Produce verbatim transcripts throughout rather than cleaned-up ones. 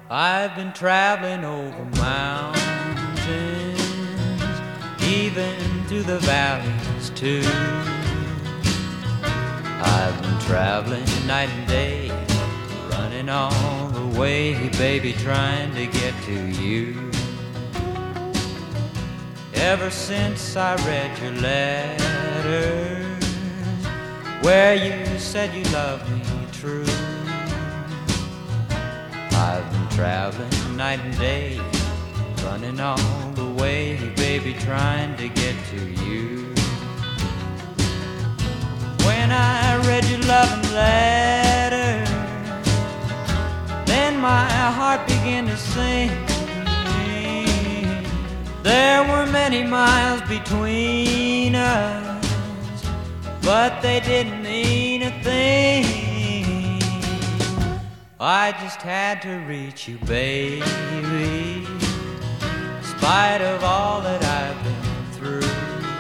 I've been traveling over mountains, even through the valleys too. I've been traveling night and day, running all the way, baby, trying to get to you. Ever since I read your letters, where you said you loved me true, I've been traveling night and day, running all the way, baby, trying to get to you. When I read your loving letter, then my heart began to sing. There were many miles between us, but they didn't mean a thing. I just had to reach you, baby, in spite of all that I've been through.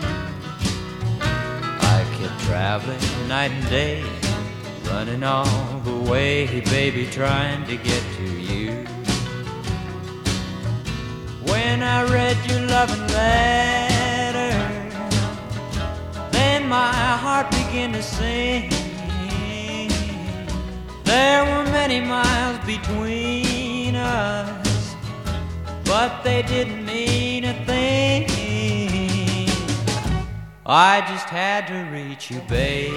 I kept traveling night and day, running all the way, baby, trying to get to you. When I read your loving letter, then my heart began to sing. There were many miles between us, but they didn't mean a thing. I just had to reach you, baby,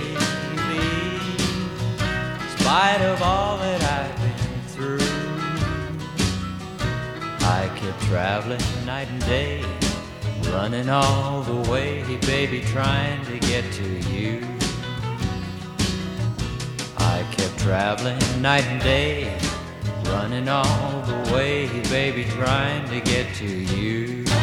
in spite of all that I've been through. I kept traveling night and day, running all the way, baby, trying to get to you. I kept traveling night and day, running all the way, baby, trying to get to you.